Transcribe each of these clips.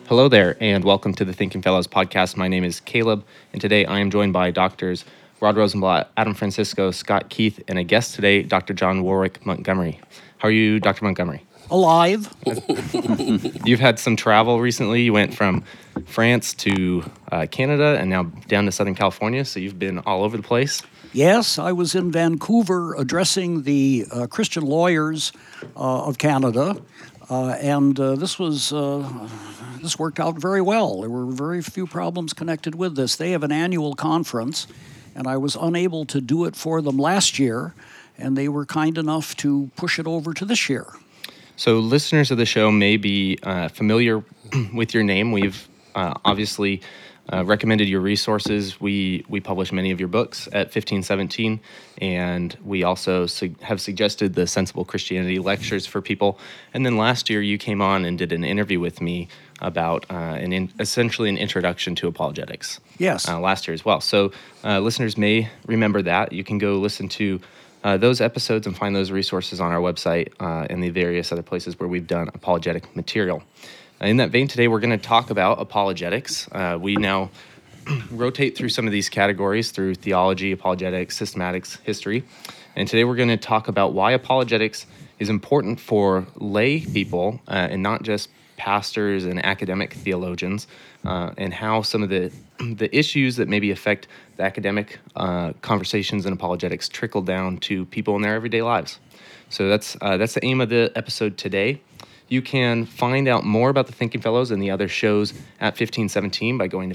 Hello there, and welcome to the Thinking Fellows podcast. My name is Caleb, and today I am joined by Doctors Rod Rosenblatt, Adam Francisco, Scott Keith, and a guest today, Dr. John Warwick Montgomery. How are you, Dr. Montgomery? Alive. You've had some travel recently. You went from France to Canada and now down to Southern California, so you've been all over the place. Yes, I was in Vancouver addressing the Christian lawyers of Canada, and this worked out very well. There were very few problems connected with this. They have an annual conference, and I was unable to do it for them last year, and they were kind enough to push it over to this year. So listeners of the show may be familiar with your name. We've obviously recommended your resources. We publish many of your books at 1517, and we also have suggested the Sensible Christianity lectures for people. And then last year you came on and did an interview with me about essentially an introduction to apologetics. Yes. Last year as well. So listeners may remember that. You can go listen to those episodes and find those resources on our website and the various other places where we've done apologetic material. In that vein, today we're going to talk about apologetics. We now rotate through some of these categories through theology, apologetics, systematics, history. And today we're going to talk about why apologetics is important for lay people and not just pastors and academic theologians, and how some of the issues that maybe affect the academic conversations and apologetics trickle down to people in their everyday lives. So that's the aim of the episode today. You can find out more about the Thinking Fellows and the other shows at 1517 by going to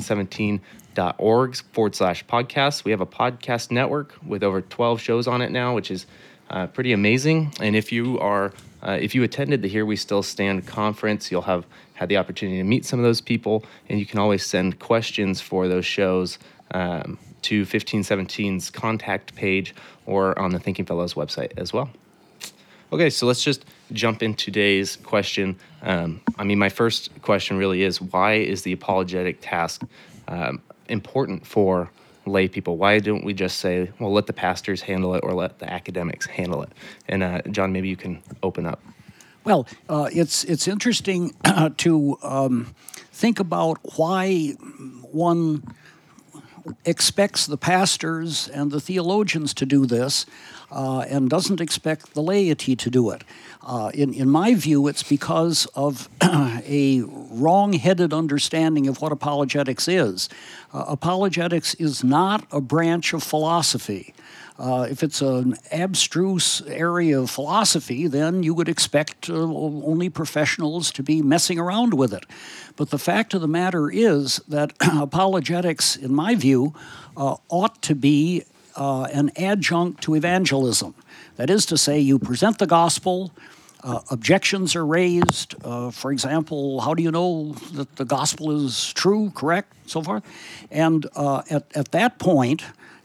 1517.org/podcasts. We have a podcast network with over 12 shows on it now, which is pretty amazing. And if you attended the Here We Still Stand conference, you'll have had the opportunity to meet some of those people, and you can always send questions for those shows to 1517's contact page or on the Thinking Fellows website as well. Okay, so let's just jump into today's question. My first question really is, why is the apologetic task important for lay people? Why don't we just say, well, let the pastors handle it or let the academics handle it? And John, maybe you can open up. Well, it's interesting to think about why one expects the pastors and the theologians to do this and doesn't expect the laity to do it. In my view, it's because of a wrong-headed understanding of what apologetics is. Apologetics is not a branch of philosophy. If it's an abstruse area of philosophy, then you would expect only professionals to be messing around with it. But the fact of the matter is that apologetics, in my view, ought to be an adjunct to evangelism. That is to say, you present the gospel, objections are raised. For example, how do you know that the gospel is true, correct, so forth? And at that point,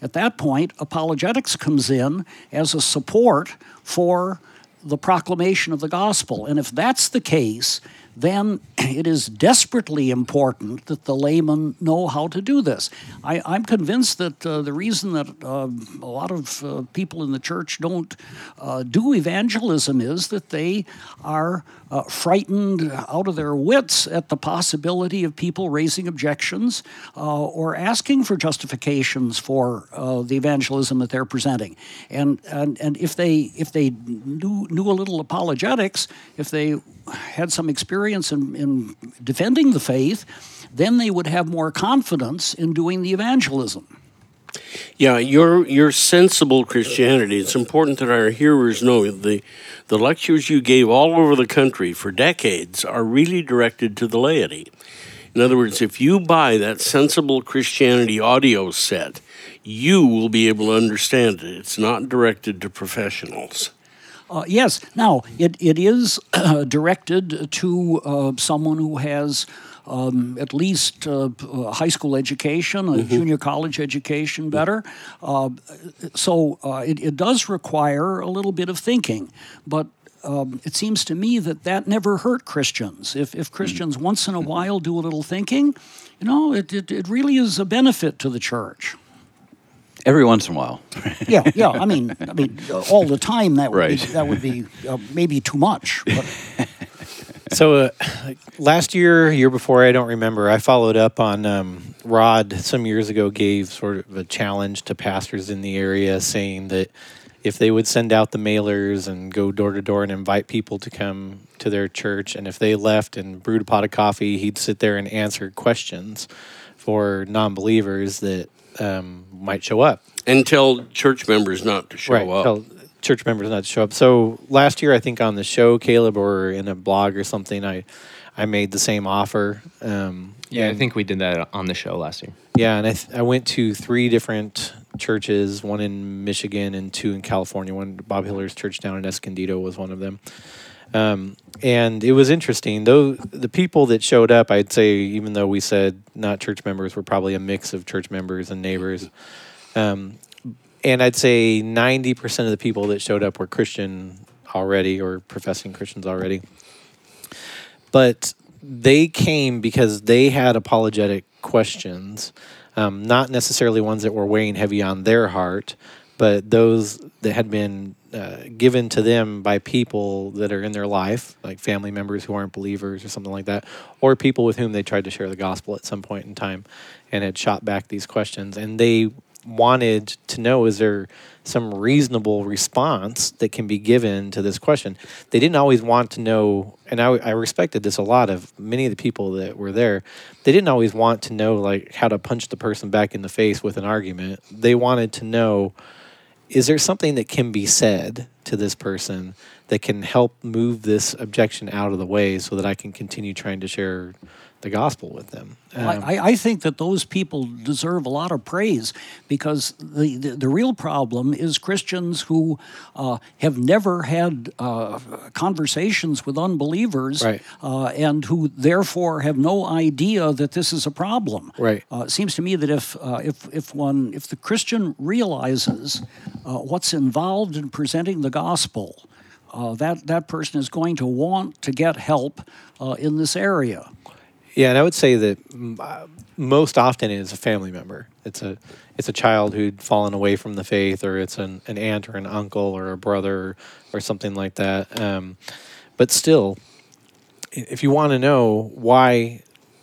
apologetics comes in as a support for the proclamation of the gospel. And if that's the case, then it is desperately important that the laymen know how to do this. I'm convinced that the reason that a lot of people in the church don't do evangelism is that they are frightened out of their wits at the possibility of people raising objections or asking for justifications for the evangelism that they're presenting. And if they knew a little apologetics, if they had some experience in defending the faith, then they would have more confidence in doing the evangelism. Yeah, your sensible Christianity. It's important that our hearers know the lectures you gave all over the country for decades are really directed to the laity. In other words, if you buy that Sensible Christianity audio set, you will be able to understand it. It's not directed to professionals. Yes. Now, it is directed to someone who has at least a high school education, a junior college education, better. So it does require a little bit of thinking. But it seems to me that never hurt Christians. If Christians once in a while do a little thinking, it really is a benefit to the church. Every once in a while. Yeah. I mean, all the time that would Right. be maybe too much. But. So last year before, I don't remember, I followed up on Rod some years ago gave sort of a challenge to pastors in the area saying that if they would send out the mailers and go door to door and invite people to come to their church, and if they left and brewed a pot of coffee, he'd sit there and answer questions for non-believers that might show up. And tell church members not to show up. Tell church members not to show up. So last year, I think on the show, Caleb, or in a blog or something, I made the same offer. I think we did that on the show last year. Yeah, and I went to 3 different churches, one in Michigan and 2 in California. One, Bob Hiller's church down in Escondido was one of them. And it was interesting. Though the people that showed up, I'd say, even though we said not church members, were probably a mix of church members and neighbors. And I'd say 90% of the people that showed up were Christian already, or professing Christians already. But they came because they had apologetic questions, not necessarily ones that were weighing heavy on their heart, but those that had been given to them by people that are in their life, like family members who aren't believers or something like that, or people with whom they tried to share the gospel at some point in time and had shot back these questions. And they wanted to know, is there some reasonable response that can be given to this question? They didn't always want to know, and I respected this a lot of many of the people that were there. They didn't always want to know like how to punch the person back in the face with an argument. They wanted to know, is there something that can be said to this person that can help move this objection out of the way so that I can continue trying to share the gospel with them? I think that those people deserve a lot of praise, because the real problem is Christians who have never had conversations with unbelievers, Right. And who therefore have no idea that this is a problem. Right. It seems to me that if the Christian realizes what's involved in presenting the gospel, that person is going to want to get help in this area. Yeah, and I would say that most often it is a family member. It's a child who'd fallen away from the faith, or it's an aunt or an uncle or a brother or something like that. But still, if you want to know why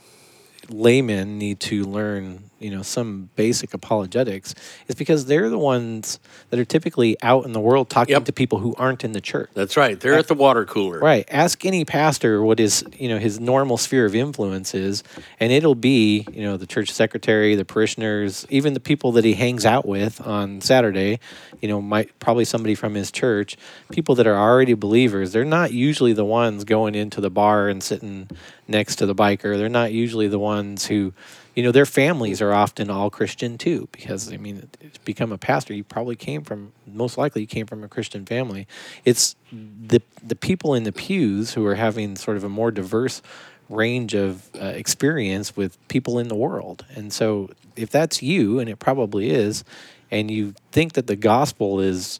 laymen need to learn, some basic apologetics, it's because they're the ones that are typically out in the world talking to people who aren't in the church. That's right. They're at the water cooler. Right. Ask any pastor what his normal sphere of influence is, and it'll be, the church secretary, the parishioners, even the people that he hangs out with on Saturday, probably somebody from his church, people that are already believers. They're not usually the ones going into the bar and sitting next to the biker. They're not usually the ones who, their families are often all Christian too, because, to become a pastor, most likely you came from a Christian family. It's the people in the pews who are having sort of a more diverse range of experience with people in the world. And so if that's you, and it probably is, and you think that the gospel is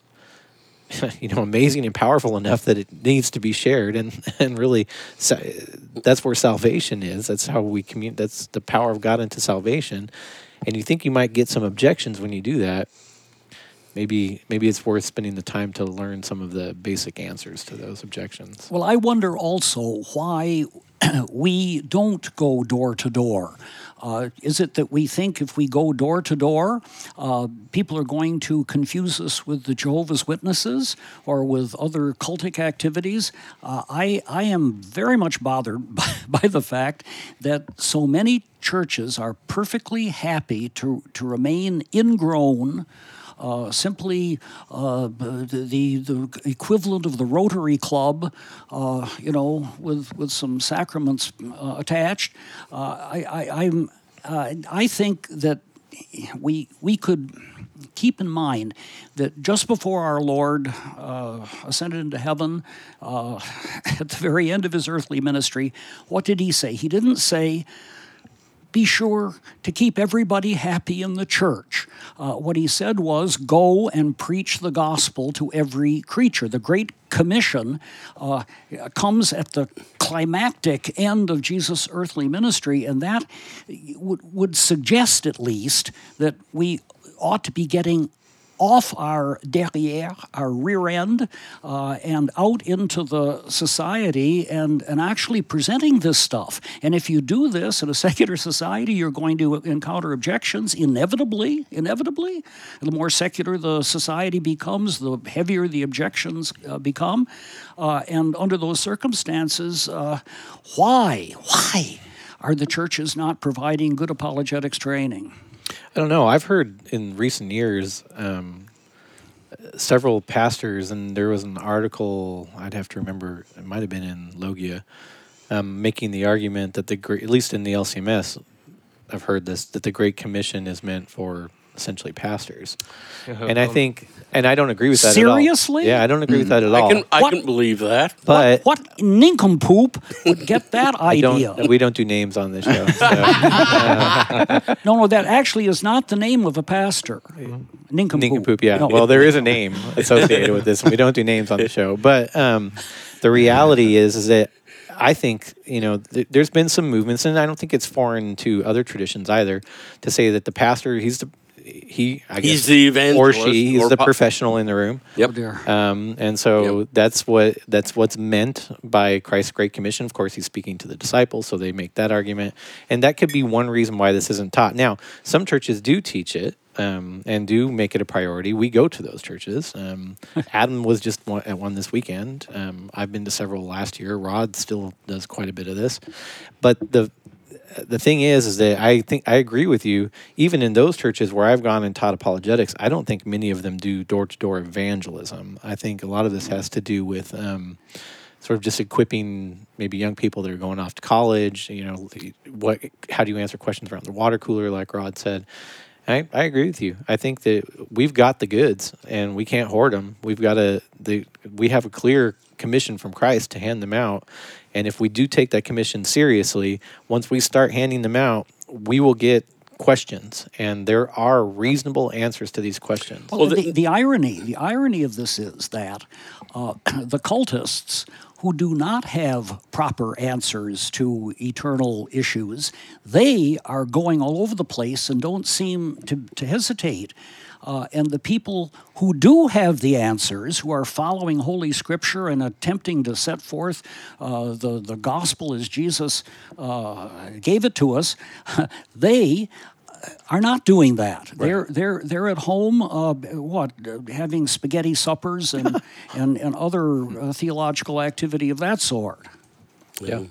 amazing and powerful enough that it needs to be shared, and really that's where salvation is. That's how we communicate. That's the power of God into salvation. And you think you might get some objections when you do that. Maybe it's worth spending the time to learn some of the basic answers to those objections. Well, I wonder also why we don't go door to door. Is it that we think if we go door to door, people are going to confuse us with the Jehovah's Witnesses or with other cultic activities? I am very much bothered by the fact that so many churches are perfectly happy to remain ingrown, simply the equivalent of the Rotary Club, with some sacraments attached. I think that we could keep in mind that just before our Lord ascended into heaven, at the very end of his earthly ministry, what did he say? He didn't say, be sure to keep everybody happy in the church. What he said was, go and preach the gospel to every creature. The Great Commission comes at the climactic end of Jesus' earthly ministry, and that would suggest at least that we ought to be getting off our derrière, our rear end, and out into the society and actually presenting this stuff. And if you do this in a secular society, you're going to encounter objections inevitably. The more secular the society becomes, the heavier the objections become. And under those circumstances, why are the churches not providing good apologetics training? I don't know. I've heard in recent years several pastors, and there was an article, I'd have to remember, it might have been in Logia, making the argument that at least in the LCMS, I've heard this, that the Great Commission is meant for essentially pastors. And I think, and I don't agree with that Seriously? at all. Yeah, I don't agree with that at all. I can believe that. But what nincompoop would get that idea? we don't do names on this show. So, No, that actually is not the name of a pastor. Nincompoop. Nincompoop, yeah. No. Well, there is a name associated with this, and we don't do names on the show. But the reality is that I think, there's been some movements, and I don't think it's foreign to other traditions either, to say that the pastor, he's the evangelist, or he's the professional in the room. Yep. Oh, dear. And so that's what's meant by Christ's Great Commission. Of course, he's speaking to the disciples, so they make that argument, and that could be one reason why this isn't taught. Now, some churches do teach it. And do make it a priority. We go to those churches. Adam was just at one this weekend. I've been to several last year. Rod still does quite a bit of this. But the thing is that I think I agree with you. Even in those churches where I've gone and taught apologetics, I don't think many of them do door-to-door evangelism. I think a lot of this has to do with sort of just equipping maybe young people that are going off to college. How do you answer questions around the water cooler, like Rod said. I agree with you. I think that we've got the goods, and we can't hoard them. We have a clear commission from Christ to hand them out, and if we do take that commission seriously, once we start handing them out, we will get questions, and there are reasonable answers to these questions. Well, the irony of this is that the cultists who do not have proper answers to eternal issues, they are going all over the place and don't seem to hesitate. And the people who do have the answers, who are following Holy Scripture and attempting to set forth the gospel as Jesus gave it to us, they are not doing that. Right. They're at home, having spaghetti suppers and other theological activity of that sort. Yeah.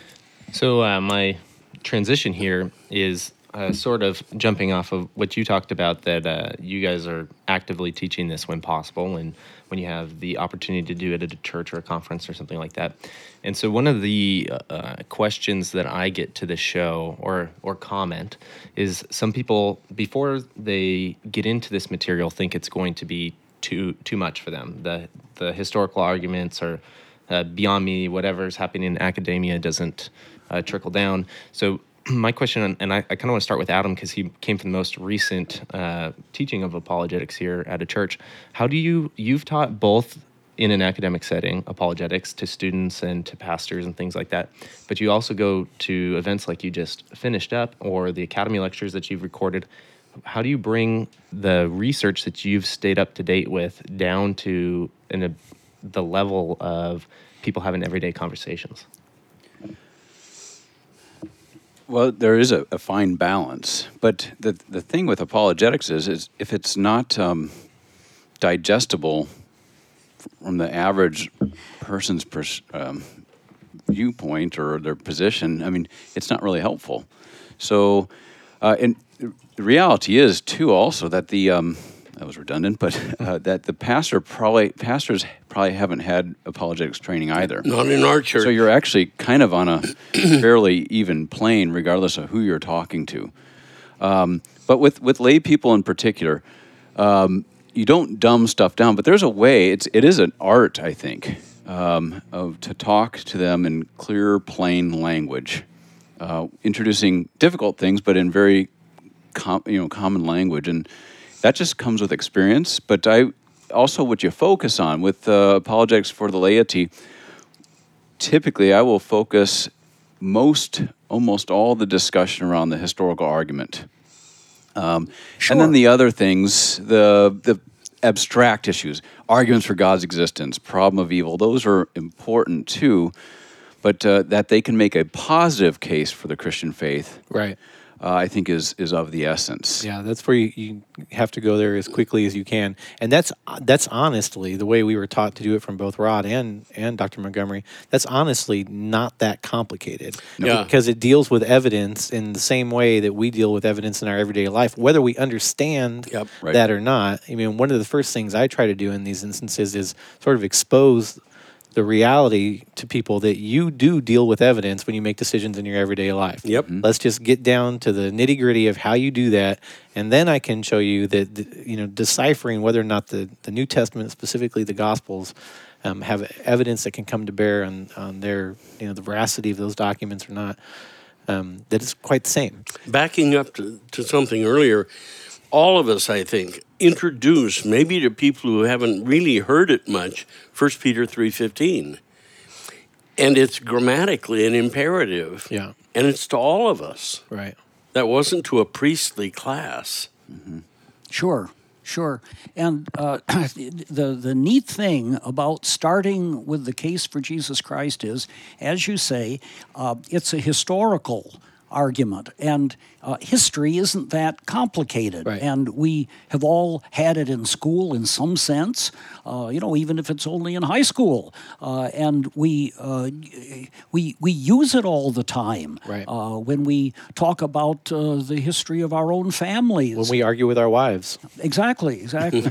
So my transition here is sort of jumping off of what you talked about, that you guys are actively teaching this when possible and when you have the opportunity to do it at a church or a conference or something like that. And so one of the questions that I get to the show or comment is some people, before they get into this material, think it's going to be too much for them. The historical arguments are beyond me. Whatever's happening in academia doesn't trickle down. So my question, and I kind of want to start with Adam because he came from the most recent teaching of apologetics here at a church. How do you've taught both in an academic setting, apologetics to students and to pastors and things like that, but you also go to events like you just finished up or the academy lectures that you've recorded. How do you bring the research that you've stayed up to date with down to the level of people having everyday conversations? Well, there is a fine balance, but the thing with apologetics is if it's not digestible from the average person's viewpoint or their position, I mean, it's not really helpful. So, and the reality is too also that that was redundant, but that the pastors probably haven't had apologetics training either. Not in our church. So you're actually kind of on a fairly even plane, regardless of who you're talking to. But with lay people in particular, you don't dumb stuff down. But there's a way. It is an art, I think, to talk to them in clear, plain language, introducing difficult things, but in very common language. And that just comes with experience, but also what you focus on with apologetics for the laity. Typically, I will focus almost all the discussion around the historical argument, Sure. and then the other things, the abstract issues, arguments for God's existence, problem of evil, those are important too, but that they can make a positive case for the Christian faith, Right. I think is of the essence. Yeah, that's where you have to go there as quickly as you can, and that's honestly the way we were taught to do it from both Rod and Dr. Montgomery. That's honestly not that complicated, Yeah. because it deals with evidence in the same way that we deal with evidence in our everyday life, whether we understand Yep. Right. that or not. I mean, one of the first things I try to do in these instances is sort of expose the reality to people that you do deal with evidence when you make decisions in your everyday life. Yep. Let's just get down to the nitty gritty of how you do that, and then I can show you that deciphering whether or not the New Testament, specifically the Gospels, have evidence that can come to bear on their the veracity of those documents or not. That it's quite the same. Backing up to something earlier, all of us, I think, introduce, maybe to people who haven't really heard it much, 1 Peter 3:15. And it's grammatically an imperative. Yeah. And it's to all of us. Right. That wasn't to a priestly class. Sure, sure. And the neat thing about starting with the case for Jesus Christ is, as you say, it's a historical argument, and history isn't that complicated. Right. And we have all had it in school in some sense, even if it's only in high school, and we use it all the time. Right. When we talk about the history of our own families. When we argue with our wives. Exactly.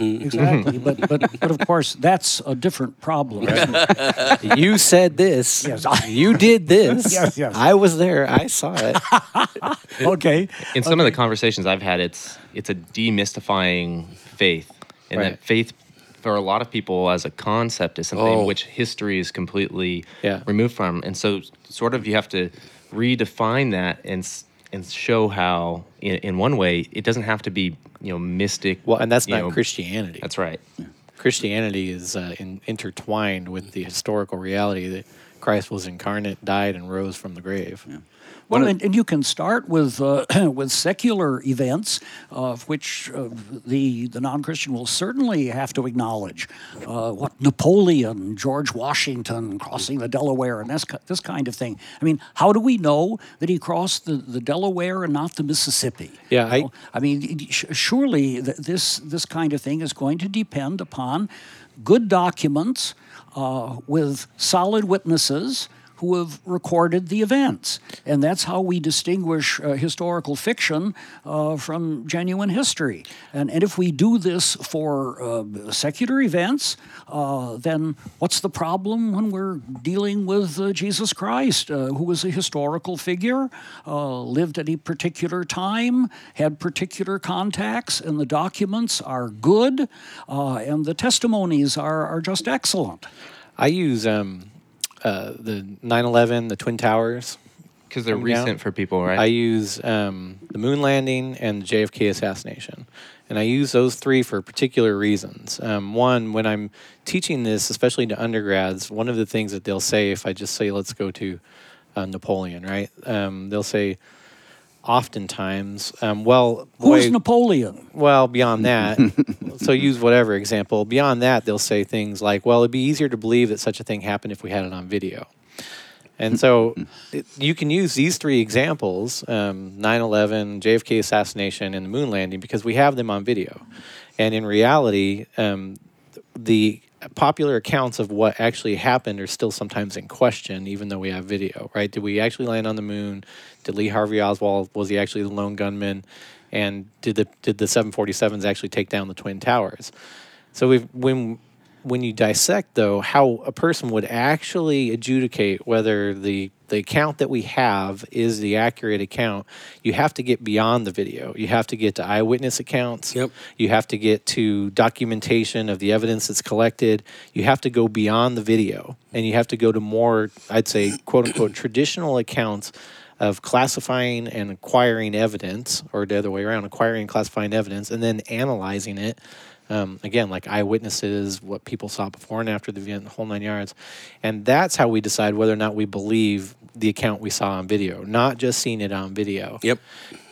But of course, that's a different problem. You said this. Yes. You did this. Yes. I was there. I saw it. Okay. In some of the conversations I've had, it's a demystifying faith, and Right. that faith for a lot of people as a concept is something which history is completely removed from, and so sort of you have to redefine that and show how in one way it doesn't have to be mystic. Well, and that's not Christianity. That's right. Christianity is intertwined with the historical reality that Christ was incarnate, died, and rose from the grave. Yeah. Well, and you can start with with secular events, which the non-Christian will certainly have to acknowledge. What Napoleon, George Washington crossing the Delaware, and this kind of thing. I mean, how do we know that he crossed the Delaware and not the Mississippi? Yeah, Surely this kind of thing is going to depend upon good documents with solid witnesses who have recorded the events. And that's how we distinguish historical fiction from genuine history. And if we do this for secular events, then what's the problem when we're dealing with Jesus Christ, who was a historical figure, lived at a particular time, had particular contacts, and the documents are good, and the testimonies are just excellent. I use the 9/11, the Twin Towers. Because they're coming down. recent for people, right? I use the moon landing and the JFK assassination. And I use those three for particular reasons. One, when I'm teaching this, especially to undergrads, one of the things that they'll say, if I just say, let's go to Napoleon, right? They'll say, oftentimes, Who's Napoleon? Well, beyond that, so use whatever example. Beyond that, they'll say things like, well, it'd be easier to believe that such a thing happened if we had it on video. And so you can use these three examples, 9/11, JFK assassination, and the moon landing, because we have them on video. And in reality, the popular accounts of what actually happened are still sometimes in question, even though we have video, right? Did we actually land on the moon? Did Lee Harvey Oswald, was he actually the lone gunman? And did the 747s actually take down the Twin Towers? So when you dissect, though, how a person would actually adjudicate whether the account that we have is the accurate account, you have to get beyond the video. You have to get to eyewitness accounts. Yep. You have to get to documentation of the evidence that's collected. You have to go beyond the video, and you have to go to more, I'd say, quote-unquote, traditional accounts of classifying and acquiring evidence, or the other way around, acquiring and classifying evidence, and then analyzing it. Again, like eyewitnesses, what people saw before and after the event, the whole 9 yards. And that's how we decide whether or not we believe the account we saw on video, not just seeing it on video. Yep.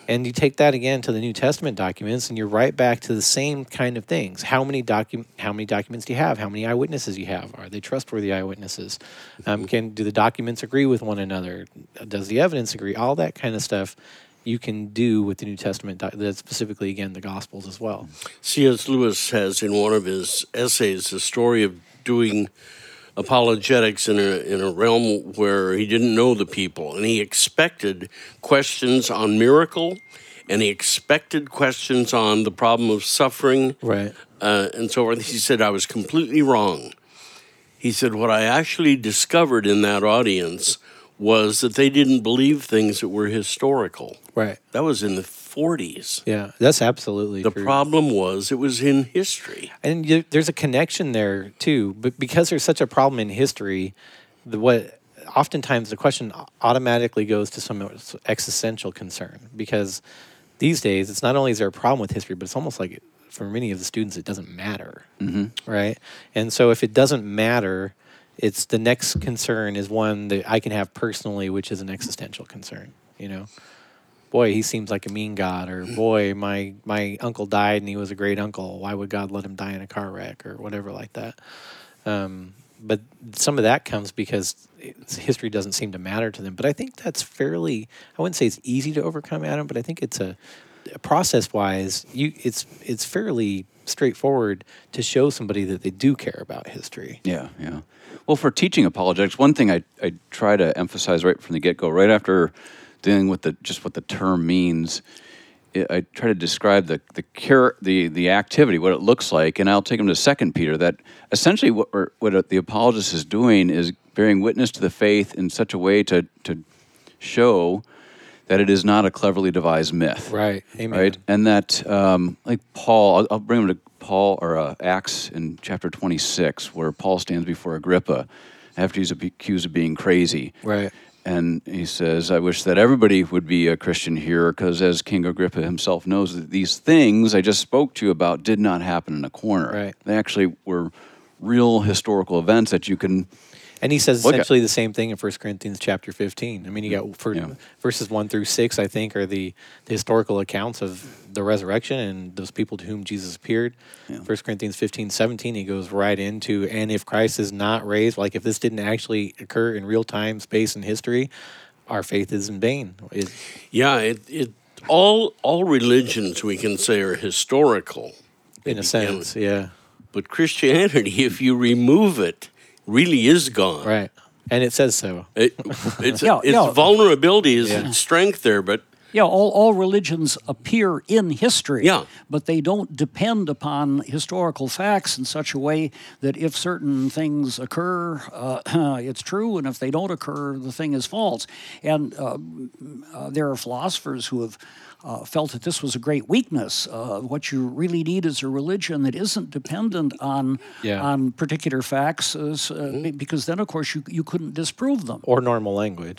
And you take that again to the New Testament documents, and you're right back to the same kind of things. How many documents do you have? How many eyewitnesses you have? Are they trustworthy eyewitnesses? Do the documents agree with one another? Does the evidence agree? All that kind of stuff you can do with the New Testament, specifically, again, the Gospels as well. C.S. Lewis has in one of his essays the story of doing apologetics in a realm where he didn't know the people, and he expected questions on miracle, and he expected questions on the problem of suffering, Right. And so forth. He said, I was completely wrong. He said, what I actually discovered in that audience was that they didn't believe things that were historical. Right. That was in the 40s. Yeah, that's absolutely The true. problem was it was in history. And there's a connection there too, but because there's such a problem in history, oftentimes the question automatically goes to some existential concern. Because these days, it's not only is there a problem with history, but it's almost like for many of the students, it doesn't matter, right? And so if it doesn't matter, it's the next concern is one that I can have personally, which is an existential concern. You know, boy, he seems like a mean God, or boy, my uncle died and he was a great uncle. Why would God let him die in a car wreck or whatever like that? But some of that comes because history doesn't seem to matter to them. But I think that's fairly, I wouldn't say it's easy to overcome, Adam, but I think it's a process-wise, it's fairly straightforward to show somebody that they do care about history. Yeah, yeah. Well, for teaching apologetics, one thing I try to emphasize right from the get-go, right after dealing with what the term means, I try to describe the activity, what it looks like, and I'll take them to 2 Peter, that essentially what the apologist is doing is bearing witness to the faith in such a way to show that it is not a cleverly devised myth. Right. Amen. Right? And that, like Paul, I'll bring him to Paul, or Acts in chapter 26, where Paul stands before Agrippa after he's accused of being crazy. Right. And he says, I wish that everybody would be a Christian here, because as King Agrippa himself knows, that these things I just spoke to you about did not happen in a corner. Right. They actually were real historical events that you can... And he says Look at- essentially the same thing in 1 Corinthians chapter 15. I mean, you got verses 1 through 6, I think, are the historical accounts of the resurrection and those people to whom Jesus appeared. Yeah. 1 Corinthians 15:17, he goes right into, and if Christ is not raised, like if this didn't actually occur in real time, space, and history, our faith is in vain. Yeah, all religions we can say are historical. In a sense, yeah. But Christianity, if you remove it, really is gone. Right. And it says so. Its Yeah. vulnerability is its strength there, but Yeah, all religions appear in history, Yeah. but they don't depend upon historical facts in such a way that if certain things occur, it's true, and if they don't occur, the thing is false. And there are philosophers who have felt that this was a great weakness. What you really need is a religion that isn't dependent on particular facts, because then, of course, you couldn't disprove them. Or normal language.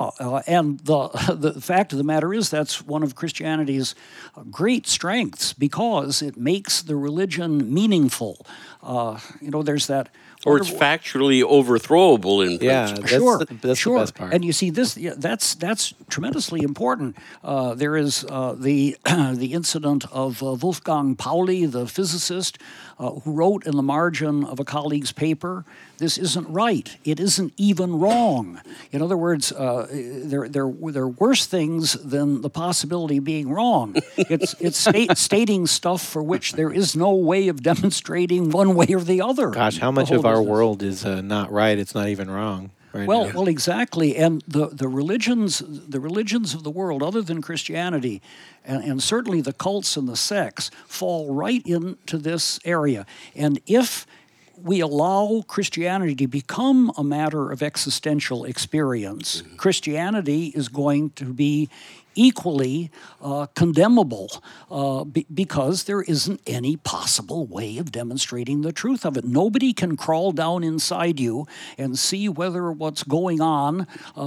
And the fact of the matter is that's one of Christianity's great strengths, because it makes the religion meaningful. There's that. or it's factually overthrowable in principle. Sure, that's the best part. And you see this. That's tremendously important. There is the incident of Wolfgang Pauli, the physicist, who wrote in the margin of a colleague's paper, "This isn't right. It isn't even wrong." In other words, there are worse things than the possibility of being wrong. It's stating stuff for which there is no way of demonstrating one way or the other. Gosh, how much The of whole our business. world is not right? It's not even wrong. Right now. Well, exactly. And the religions of the world, other than Christianity, and certainly the cults and the sects, fall right into this area. And if we allow Christianity to become a matter of existential experience, Christianity is going to be equally condemnable because there isn't any possible way of demonstrating the truth of it. Nobody can crawl down inside you and see whether what's going on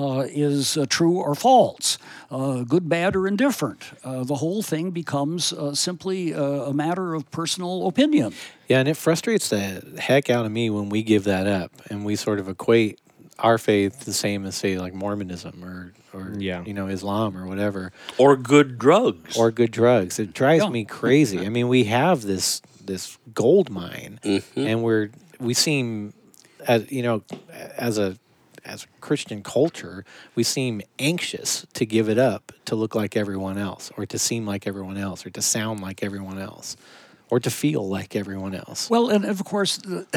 is true or false, good, bad, or indifferent. The whole thing becomes simply a matter of personal opinion. Yeah, and it frustrates the heck out of me when we give that up and we sort of equate our faith the same as, say, like Mormonism or Yeah. Islam or whatever, Or good drugs. or good drugs. It drives Yeah. me crazy. I mean, we have this gold mine, Mm-hmm. and we seem, as a Christian culture, we seem anxious to give it up to look like everyone else, or to seem like everyone else, or to sound like everyone else, or to feel like everyone else. Well, and of course,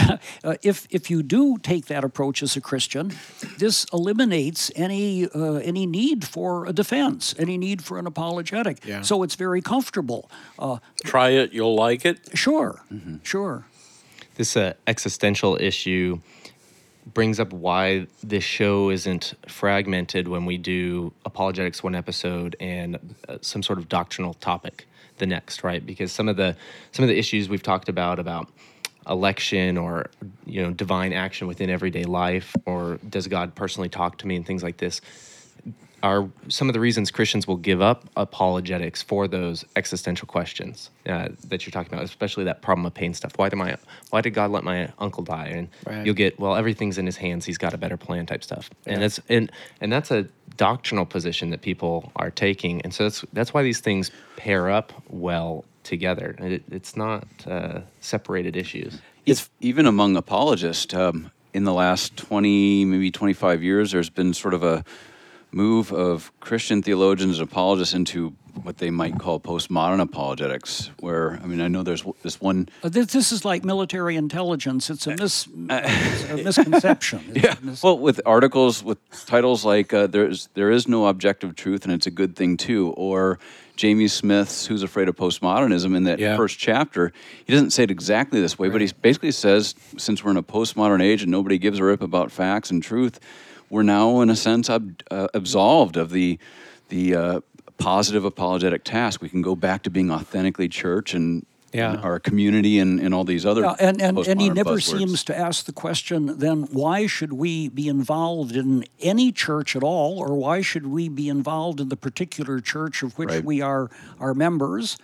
if you do take that approach as a Christian, this eliminates any need for a defense, any need for an apologetic. Yeah. So it's very comfortable. Try it, you'll like it. Sure, sure. This existential issue brings up why this show isn't fragmented when we do apologetics one episode and some sort of doctrinal topic the next, right? Because some of the issues we've talked about election or divine action within everyday life, or does God personally talk to me, and things like this, are some of the reasons Christians will give up apologetics for those existential questions that you're talking about, especially that problem of pain stuff. Why did God let my uncle die? And Right. you'll get, well, everything's in his hands. He's got a better plan type stuff. And that's a doctrinal position that people are taking. And so that's why these things pair up well together. It's not separated issues. It's even among apologists. In the last 20, maybe 25 years, there's been sort of a move of Christian theologians and apologists into what they might call postmodern apologetics, where, I mean, I know there's this one... This is like military intelligence. It's a misconception. Well, with articles with titles like there is no objective truth and it's a good thing too, or Jamie Smith's Who's Afraid of Postmodernism, in that first chapter, he doesn't say it exactly this way, but he basically says, since we're in a postmodern age and nobody gives a rip about facts and truth, we're now, in a sense, absolved of the positive apologetic task. We can go back to being authentically church and our community and all these other and he postmodern never buzzwords. seems to ask the question, then why should we be involved in any church at all, or why should we be involved in the particular church of which we are members?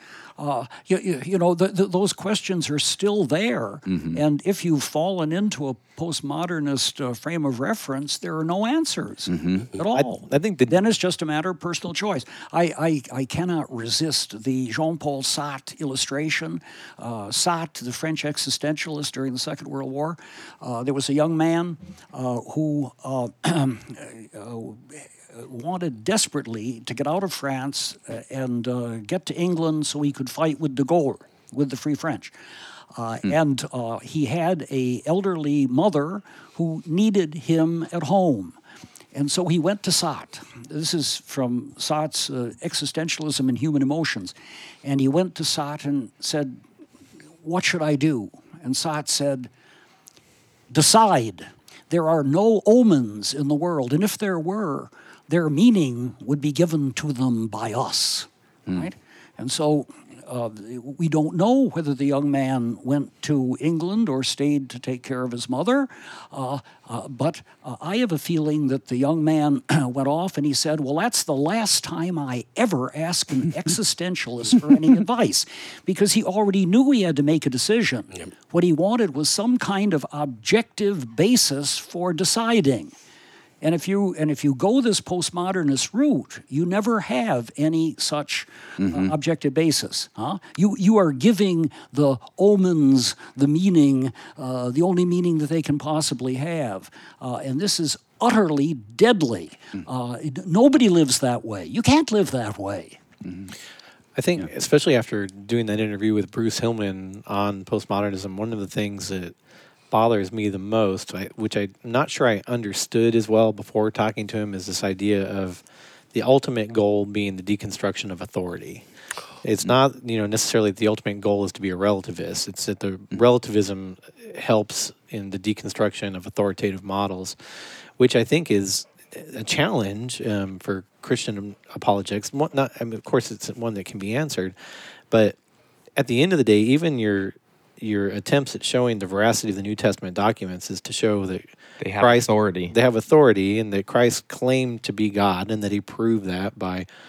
Those questions are still there. Mm-hmm. And if you've fallen into a postmodernist frame of reference, there are no answers at all. I think then it's just a matter of personal choice. I cannot resist the Jean-Paul Sartre illustration. Sartre, the French existentialist during the Second World War, there was a young man who wanted desperately to get out of France and get to England so he could fight with de Gaulle, with the Free French. And he had an elderly mother who needed him at home. And so he went to Sartre. This is from Sartre's Existentialism and Human Emotions. And he went to Sartre and said, "What should I do?" And Sartre said, "Decide. There are no omens in the world, and if there were, their meaning would be given to them by us." Right? And so we don't know whether the young man went to England or stayed to take care of his mother, but I have a feeling that the young man went off and he said, "Well, that's the last time I ever ask an existentialist for any advice," because he already knew he had to make a decision. Yep. What he wanted was some kind of objective basis for deciding. And if you go this postmodernist route, you never have any such objective basis. You are giving the omens the meaning, the only meaning that they can possibly have, and this is utterly deadly. Nobody lives that way. You can't live that way. I think, especially after doing that interview with Bruce Hillman on postmodernism, one of the things that bothers me the most, which I'm not sure I understood as well before talking to him, is this idea of the ultimate goal being the deconstruction of authority. It's not, necessarily the ultimate goal is to be a relativist. It's that the relativism helps in the deconstruction of authoritative models, which I think is a challenge for Christian apologetics. Of course, it's one that can be answered, but at the end of the day, even your attempts at showing the veracity of the New Testament documents is to show that They have Christ, authority. They have authority, and that Christ claimed to be God, and that He proved that by,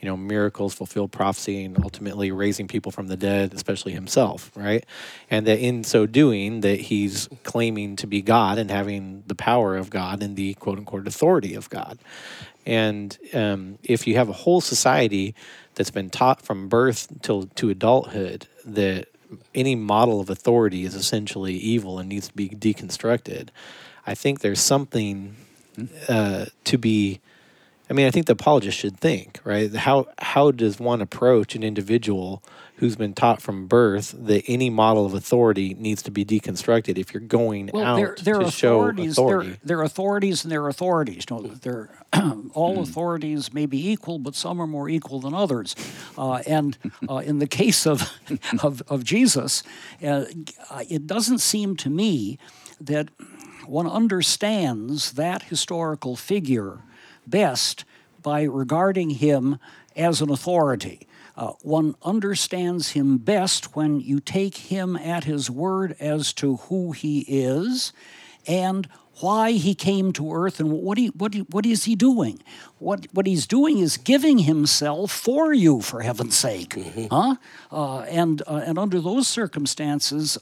miracles, fulfill prophecy, and ultimately raising people from the dead, especially himself, right? And that in so doing, that he's claiming to be God and having the power of God and the quote unquote authority of God. And if you have a whole society that's been taught from birth to adulthood that any model of authority is essentially evil and needs to be deconstructed, I think there's something to be. I mean, I think the apologist should think, right? How does one approach an individual who's been taught from birth that any model of authority needs to be deconstructed if you're going out to show authority? They're authorities and they're authorities. No, they're all authorities may be equal, but some are more equal than others. And in the case of Jesus, it doesn't seem to me that one understands that historical figure best by regarding him as an authority. One understands him best when you take him at his word as to who he is and why he came to earth and what is he doing. What he's doing is giving himself for you, for heaven's sake. And under those circumstances,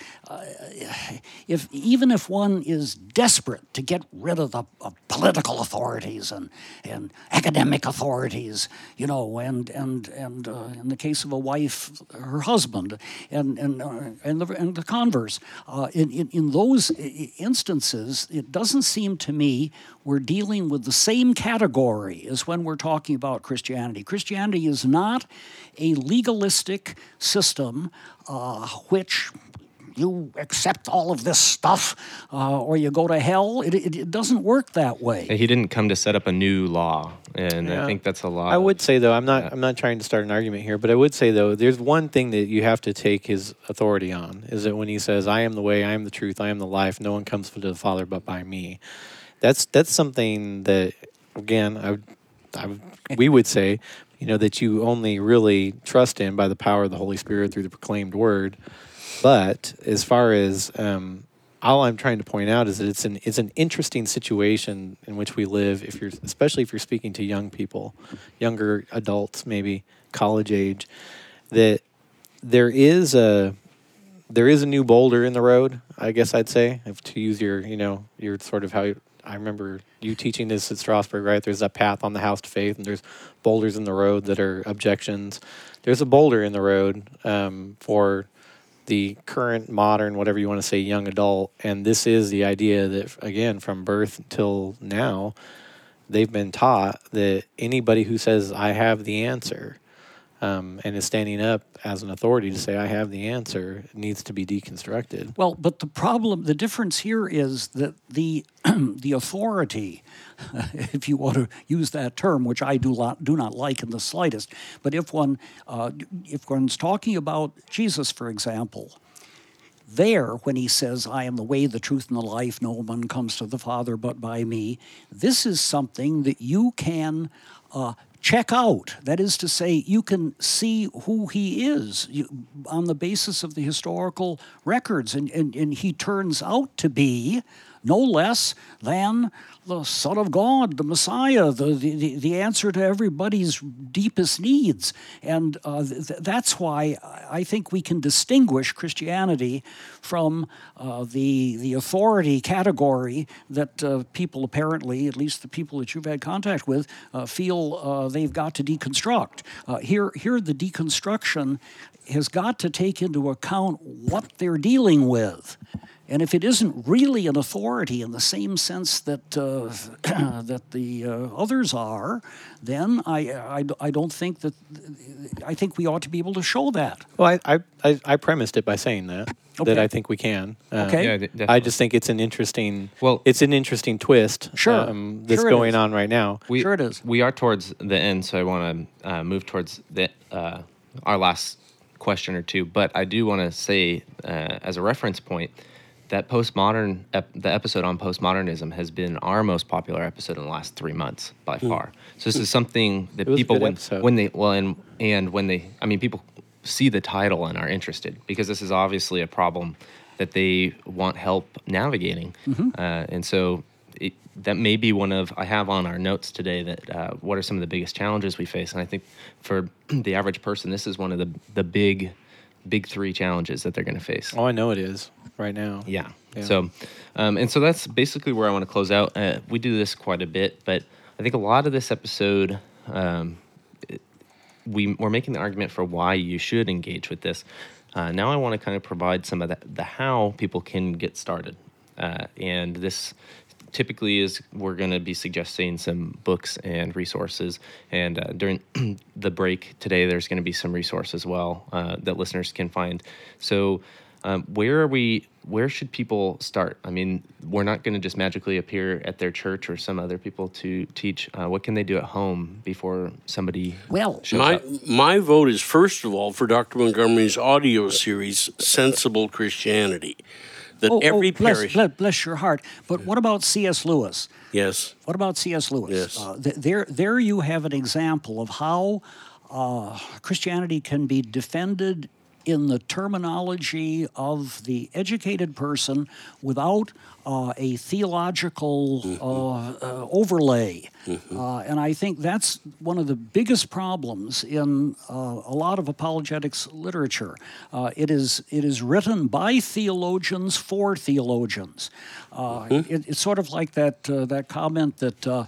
even if one is desperate to get rid of the political authorities and academic authorities, and in the case of a wife, her husband, and the converse, in those instances, it doesn't seem to me we're dealing with the same category as when we're talking about Christianity. Christianity is not a legalistic system which you accept all of this stuff or you go to hell. It doesn't work that way. He didn't come to set up a new law, and I think that's a lot. I would say, though, I'm not trying to start an argument here, but I would say, though, there's one thing that you have to take his authority on, is that when he says, I am the way, I am the truth, I am the life, no one comes to the Father but by me. That's something that, again, we would say, that you only really trust in by the power of the Holy Spirit through the proclaimed word. But as far as all I'm trying to point out is that it's an interesting situation in which we live. Especially if you're speaking to young people, younger adults, maybe college age, that there is a new boulder in the road. I guess I'd say, if to use your sort of how. I remember you teaching this at Strasbourg, right? There's a path on the house to faith, and there's boulders in the road that are objections. There's a boulder in the road for the current, modern, whatever you want to say, young adult. And this is the idea that, again, from birth till now, they've been taught that anybody who says, I have the answer, and is standing up as an authority to say, I have the answer, needs to be deconstructed. Well, but the difference here is that the authority, if you want to use that term, which I do not like in the slightest, but if one's talking about Jesus, for example, there, when he says, I am the way, the truth, and the life, no one comes to the Father but by me, this is something that you can check out. That is to say, you can see who he is on the basis of the historical records. And he turns out to be no less than the Son of God, the Messiah, the answer to everybody's deepest needs. And that's why I think we can distinguish Christianity from the authority category that people apparently, at least the people that you've had contact with, feel they've got to deconstruct. Here the deconstruction has got to take into account what they're dealing with. And if it isn't really an authority in the same sense that that the others are, then I don't think that. I think we ought to be able to show that. Well, I premised it by saying that I think we can. Okay. Yeah, I just think it's an interesting. Well, it's an interesting twist. Sure. That's going on right now. Sure it is. We are towards the end, so I want to move towards our last question or two. But I do want to say, as a reference point, that the episode on postmodernism has been our most popular episode in the last 3 months by far. So this is something that people people see the title and are interested, because this is obviously a problem that they want help navigating. And so that may be one of, I have on our notes today that what are some of the biggest challenges we face. And I think for the average person, this is one of the big three challenges that they're going to face. Oh, I know it is right now. Yeah. Yeah. So, and so that's basically where I want to close out. We do this quite a bit, but I think a lot of this episode, we're making the argument for why you should engage with this. Now I want to kind of provide some of the how people can get started. And this typically is, we're going to be suggesting some books and resources. And during the break today, there's going to be some resources as well that listeners can find. So where should people start? I mean, we're not going to just magically appear at their church or some other people to teach. What can they do at home before somebody shows up? My vote is, first of all, for Dr. Montgomery's audio series, Sensible Christianity. That every parish... Bless your heart. But what about C.S. Lewis? Yes. What about C.S. Lewis? Yes. There you have an example of how Christianity can be defended in the terminology of the educated person without a theological overlay. And I think that's one of the biggest problems in a lot of apologetics literature. It is written by theologians for theologians. It's sort of like that comment that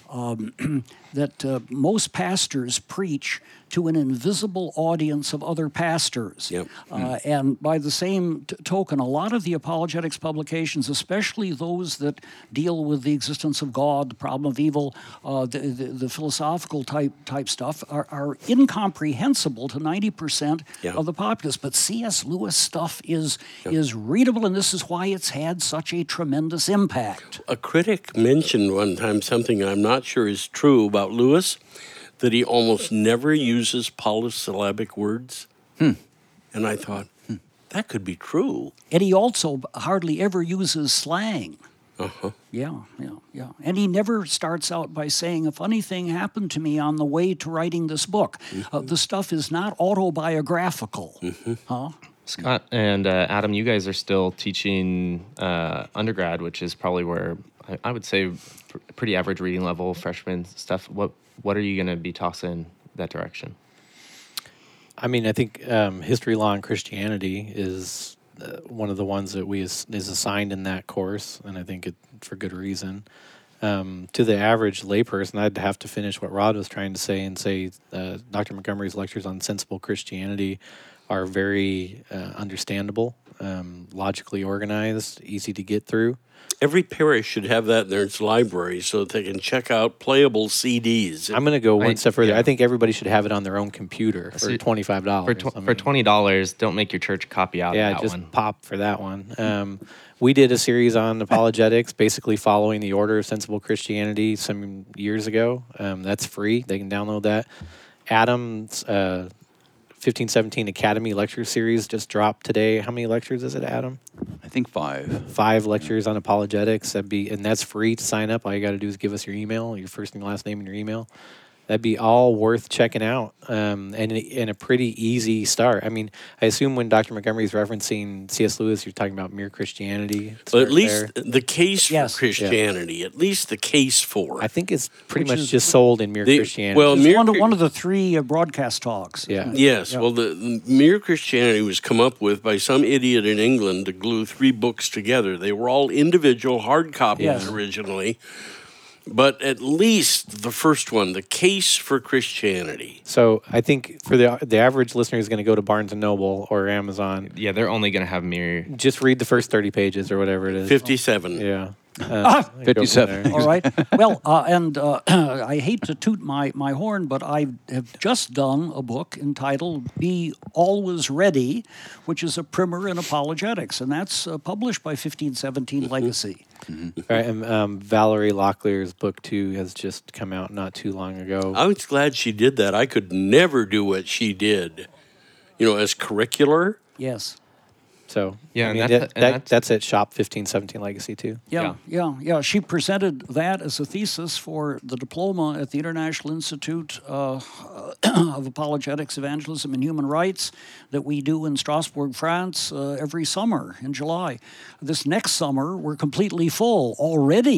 that most pastors preach to an invisible audience of other pastors. Yep. And by the same token, a lot of the apologetics publications, especially those that deal with the existence of God, the problem of evil, the philosophical type stuff, are incomprehensible to 90% of the populace. But C.S. Lewis stuff is readable, and this is why it's had such a tremendous impact. A critic mentioned one time something I'm not sure is true about Lewis, that he almost never uses polysyllabic words. And I thought, that could be true. And he also hardly ever uses slang. Yeah. And he never starts out by saying, a funny thing happened to me on the way to writing this book. The stuff is not autobiographical. Scott and Adam, you guys are still teaching undergrad, which is probably where I would say pretty average reading level, freshman stuff. What are you going to be tossing that direction? I mean, I think history, law, and Christianity is one of the ones that is assigned in that course, and I think it for good reason. To the average layperson, I'd have to finish what Rod was trying to say and say Dr. Montgomery's lectures on sensible Christianity are very understandable, logically organized, easy to get through. Every parish should have that in its library so that they can check out playable CDs. I'm going to go one step further. I think everybody should have it on their own computer for $25. For $20, don't make your church copy out that just one. pop for that one. We did a series on apologetics, basically following the order of sensible Christianity some years ago. That's free. They can download that. Adam's 1517 Academy lecture series just dropped today. How many lectures is it, Adam? I think 5. 5 lectures on apologetics. And that's free to sign up. All you got to do is give us your email, your first and last name, and your email. That'd be all worth checking out, and a pretty easy start. I mean, I assume when Dr. Montgomery's referencing C.S. Lewis, you're talking about Mere Christianity. But at least the case for Christianity, at least the case for it. I think it's pretty much just sold in Mere Christianity. Well, it's one of the 3 broadcast talks. Yes, well, the Mere Christianity was come up with by some idiot in England to glue 3 books together. They were all individual hard copies originally. But at least the first one, The Case for Christianity. So I think for the average listener who's going to go to Barnes & Noble or Amazon. Yeah, they're only going to have Mere. Just read the first 30 pages or whatever it is. 57. Yeah. 57. All right. Well, I hate to toot my horn, but I have just done a book entitled Be Always Ready, which is a primer in apologetics, and that's published by 1517 Legacy. Right, and Valerie Locklear's book, too, has just come out not too long ago. I was glad she did that. I could never do what she did, as curricular. Yes. So yeah, that's at Shop 1517 Legacy too. Yeah. She presented that as a thesis for the diploma at the International Institute of Apologetics, Evangelism, and Human Rights that we do in Strasbourg, France, every summer in July. This next summer, we're completely full already.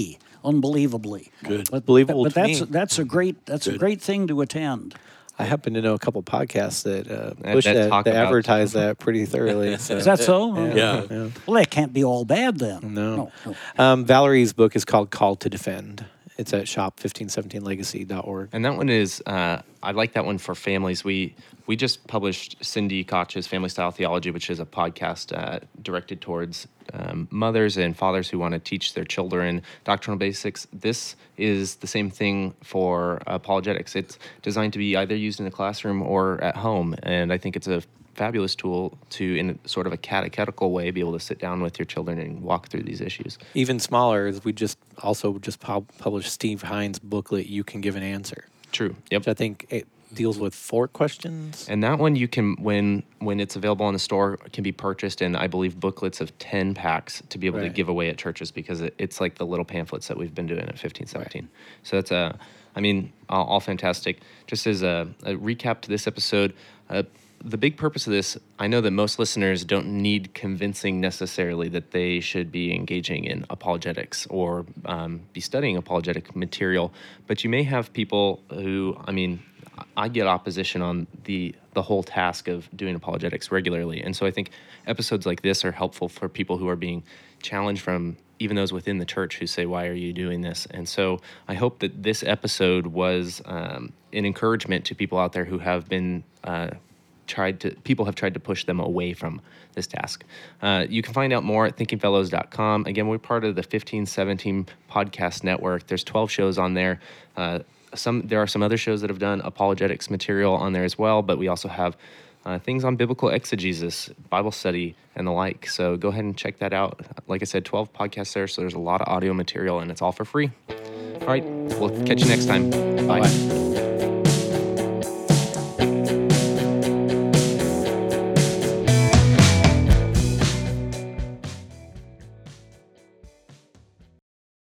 unbelievably. Good. Believable But to me. that's a great thing to attend. I happen to know a couple podcasts that That talk about- advertise that pretty thoroughly. So. Is that so? Yeah. Well, that can't be all bad then. No. No. Valerie's book is called Called to Defend. It's at shop1517legacy.org. And that one is, I like that one for families. We just published Cindy Koch's Family Style Theology, which is a podcast directed towards mothers and fathers who want to teach their children doctrinal basics. This is the same thing for apologetics. It's designed to be either used in the classroom or at home, and I think it's a fabulous tool to, in sort of a catechetical way, be able to sit down with your children and walk through these issues. Even smaller is we just published Steve Hines' booklet, You Can Give an Answer, True. Yep. which I think it deals with 4 questions. And that one you can, when it's available in the store, it can be purchased in, I believe, booklets of 10 packs to be able to Right. give away at churches, because it's like the little pamphlets that we've been doing at 1517. So that's all fantastic. Just as a recap to this episode, the big purpose of this, I know that most listeners don't need convincing necessarily that they should be engaging in apologetics or be studying apologetic material, but you may have people who, I get opposition on the whole task of doing apologetics regularly. And so I think episodes like this are helpful for people who are being challenged from even those within the church who say, why are you doing this? And so I hope that this episode was an encouragement to people out there who have been people have tried to push them away from this task. You can find out more at thinkingfellows.com. Again, we're part of the 1517 podcast network. There's 12 shows on there. There are some other shows that have done apologetics material on there as well, but we also have things on biblical exegesis, Bible study, and the like. So go ahead and check that out. Like I said, 12 podcasts there, so there's a lot of audio material, and it's all for free. All right, we'll catch you next time. Bye. Bye.